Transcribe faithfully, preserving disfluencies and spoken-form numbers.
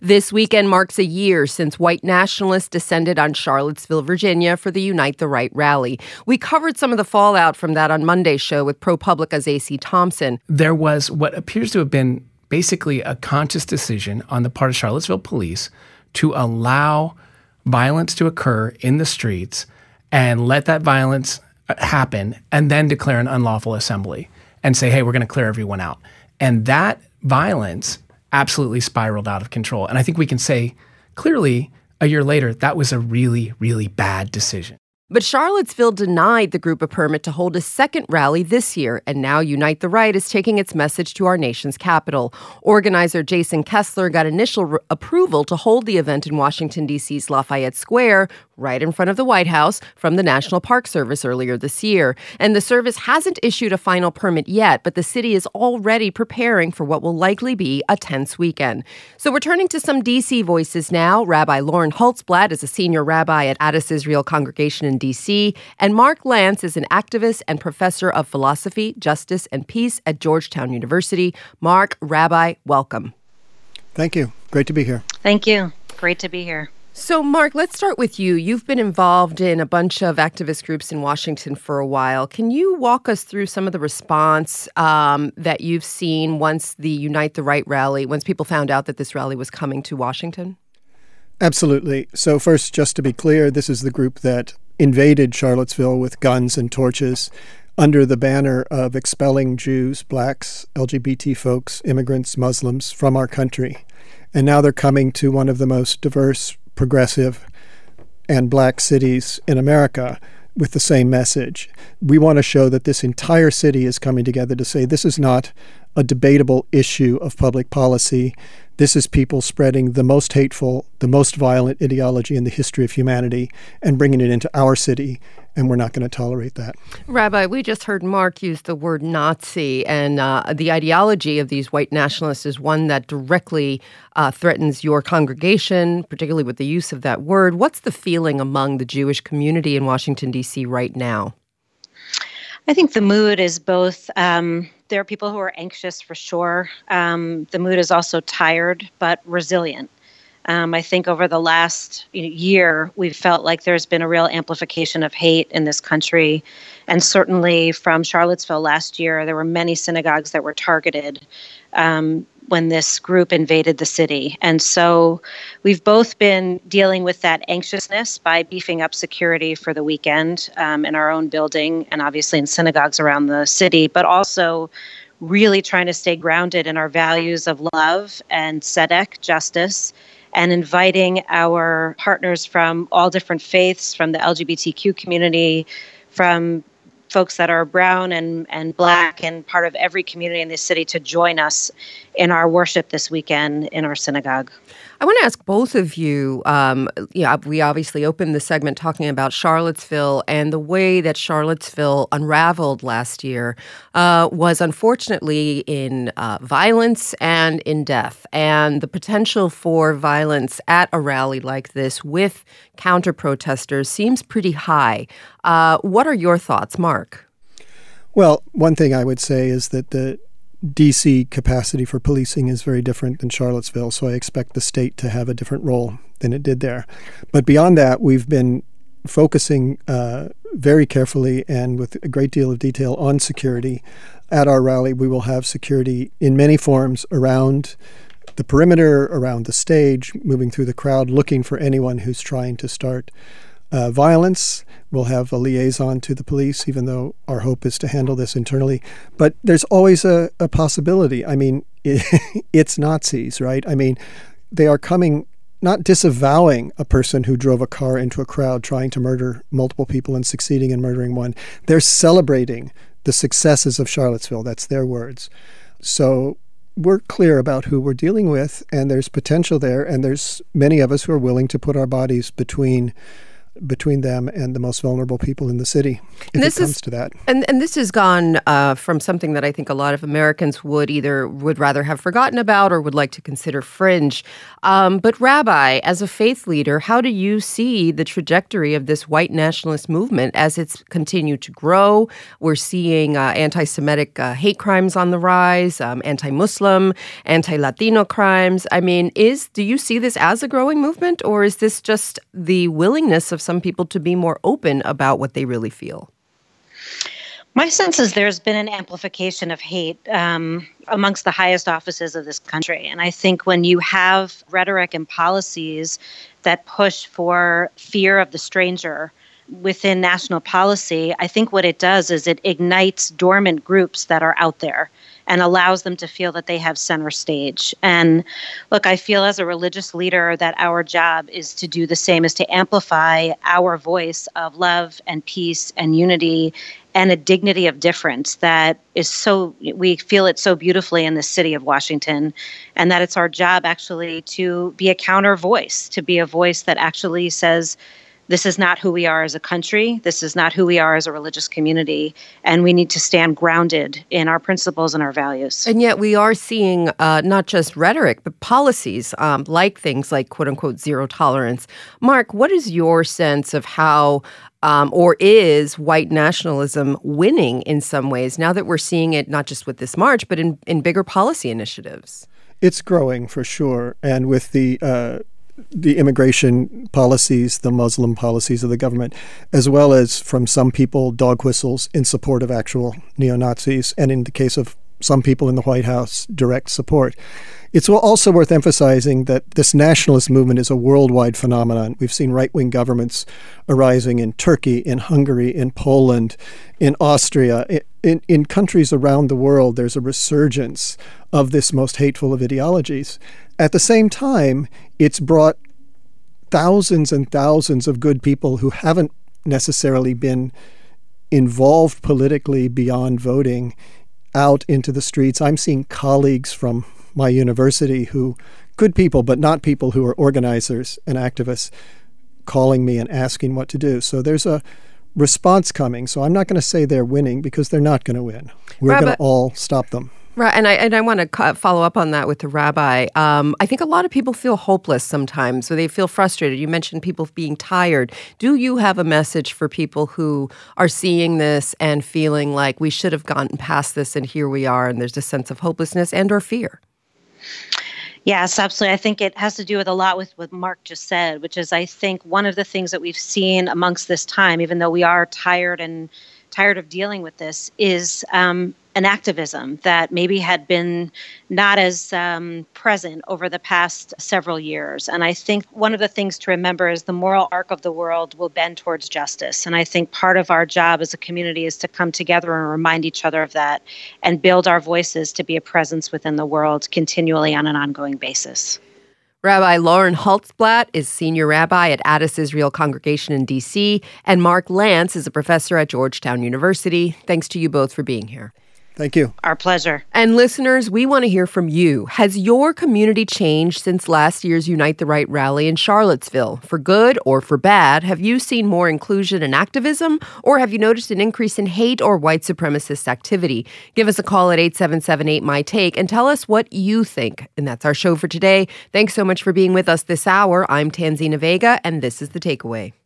This weekend marks a year since white nationalists descended on Charlottesville, Virginia for the Unite the Right rally. We covered some of the fallout from that on Monday's show with ProPublica's A C Thompson. There was what appears to have been basically a conscious decision on the part of Charlottesville police to allow violence to occur in the streets and let that violence happen and then declare an unlawful assembly and say, hey, we're going to clear everyone out. And that violence absolutely spiraled out of control. And I think we can say clearly a year later, that was a really, really bad decision. But Charlottesville denied the group a permit to hold a second rally this year, and now Unite the Right is taking its message to our nation's capital. Organizer Jason Kessler got initial re- approval to hold the event in Washington, D C's Lafayette Square, right in front of the White House, from the National Park Service earlier this year. And the service hasn't issued a final permit yet, but the city is already preparing for what will likely be a tense weekend. So we're turning to some D C voices now. Rabbi Lauren Holtzblatt is a senior rabbi at Addis Israel Congregation in D C, and Mark Lance is an activist and professor of philosophy, justice, and peace at Georgetown University. Mark, Rabbi, welcome. Thank you. Great to be here. Thank you. Great to be here. So, Mark, let's start with you. You've been involved in a bunch of activist groups in Washington for a while. Can you walk us through some of the response um, that you've seen once the Unite the Right rally, once people found out that this rally was coming to Washington? Absolutely. So first, just to be clear, this is the group that invaded Charlottesville with guns and torches under the banner of expelling Jews, blacks, L G B T folks, immigrants, Muslims from our country. And now they're coming to one of the most diverse, progressive, and black cities in America with the same message. We want to show that this entire city is coming together to say this is not a debatable issue of public policy. This is people spreading the most hateful, the most violent ideology in the history of humanity and bringing it into our city, and we're not going to tolerate that. Rabbi, we just heard Mark use the word Nazi, and uh, the ideology of these white nationalists is one that directly uh, threatens your congregation, particularly with the use of that word. What's the feeling among the Jewish community in Washington, D C right now? I think the mood is both, um, there are people who are anxious for sure. Um, the mood is also tired, but resilient. Um, I think over the last you know, year, we've felt like there's been a real amplification of hate in this country. And certainly from Charlottesville last year, there were many synagogues that were targeted um, when this group invaded the city. And so we've both been dealing with that anxiousness by beefing up security for the weekend um, in our own building and obviously in synagogues around the city, but also really trying to stay grounded in our values of love and tzedek, justice, and inviting our partners from all different faiths, from the L G B T Q community, from folks that are brown and, and black and part of every community in this city to join us in our worship this weekend in our synagogue. I want to ask both of you, um, yeah, we obviously opened the segment talking about Charlottesville, and the way that Charlottesville unraveled last year uh, was unfortunately in uh, violence and in death. And the potential for violence at a rally like this with counter-protesters seems pretty high. Uh, what are your thoughts, Mark? Well, one thing I would say is that the D C capacity for policing is very different than Charlottesville, so I expect the state to have a different role than it did there. But beyond that, we've been focusing uh, very carefully and with a great deal of detail on security. At our rally, we will have security in many forms around the perimeter, around the stage, moving through the crowd, looking for anyone who's trying to start uh, violence. We'll have a liaison to the police, even though our hope is to handle this internally. But there's always a, a possibility. I mean, it, it's Nazis, right? I mean, they are coming, not disavowing a person who drove a car into a crowd trying to murder multiple people and succeeding in murdering one. They're celebrating the successes of Charlottesville. That's their words. So we're clear about who we're dealing with, and there's potential there, and there's many of us who are willing to put our bodies between between them and the most vulnerable people in the city, if And this it comes is- to that. And and this has gone uh, from something that I think a lot of Americans would either would rather have forgotten about or would like to consider fringe. Um, but Rabbi, as a faith leader, how do you see the trajectory of this white nationalist movement as it's continued to grow? We're seeing uh, anti-Semitic uh, hate crimes on the rise, um, anti-Muslim, anti-Latino crimes. I mean, is do you see this as a growing movement, or is this just the willingness of some people to be more open about what they really feel? My sense is there's been an amplification of hate um, amongst the highest offices of this country. And I think when you have rhetoric and policies that push for fear of the stranger within national policy, I think what it does is it ignites dormant groups that are out there and allows them to feel that they have center stage. And look, I feel as a religious leader that our job is to do the same, is to amplify our voice of love and peace and unity and a dignity of difference that is so, we feel it so beautifully in the city of Washington, and that it's our job actually to be a counter voice, to be a voice that actually says, this is not who we are as a country. This is not who we are as a religious community. And we need to stand grounded in our principles and our values. And yet we are seeing uh, not just rhetoric, but policies um, like things like, quote unquote, zero tolerance. Mark, what is your sense of how um, or is white nationalism winning in some ways now that we're seeing it not just with this march, but in, in bigger policy initiatives? It's growing for sure. And with the uh, the immigration policies, the Muslim policies of the government, as well as from some people, dog whistles in support of actual neo-Nazis, and in the case of some people in the White House, direct support. It's also worth emphasizing that this nationalist movement is a worldwide phenomenon. We've seen right-wing governments arising in Turkey, in Hungary, in Poland, in Austria. In, in countries around the world, there's a resurgence of this most hateful of ideologies. At the same time, it's brought thousands and thousands of good people who haven't necessarily been involved politically beyond voting out into the streets. I'm seeing colleagues from my university who, good people, but not people who are organizers and activists, calling me and asking what to do. So there's a response coming. So I'm not going to say they're winning because they're not going to win. We're Rabbi, going to all stop them. Right, and I and I want to follow up on that with the Rabbi. Um, I think a lot of people feel hopeless sometimes, or they feel frustrated. You mentioned people being tired. Do you have a message for people who are seeing this and feeling like we should have gotten past this, and here we are, and there's a sense of hopelessness and or fear? Yes, absolutely. I think it has to do with a lot with what Mark just said, which is I think one of the things that we've seen amongst this time, even though we are tired and tired of dealing with this, is um, an activism that maybe had been not as um, present over the past several years. And I think one of the things to remember is the moral arc of the world will bend towards justice. And I think part of our job as a community is to come together and remind each other of that and build our voices to be a presence within the world continually on an ongoing basis. Rabbi Lauren Holtzblatt is senior rabbi at Addis Israel Congregation in D C, and Mark Lance is a professor at Georgetown University. Thanks to you both for being here. Thank you. Our pleasure. And listeners, we want to hear from you. Has your community changed since last year's Unite the Right rally in Charlottesville? For good or for bad, have you seen more inclusion and activism, or have you noticed an increase in hate or white supremacist activity? Give us a call at eight seven seven eight, M Y Take and tell us what you think. And that's our show for today. Thanks so much for being with us this hour. I'm Tanzina Vega, and this is The Takeaway.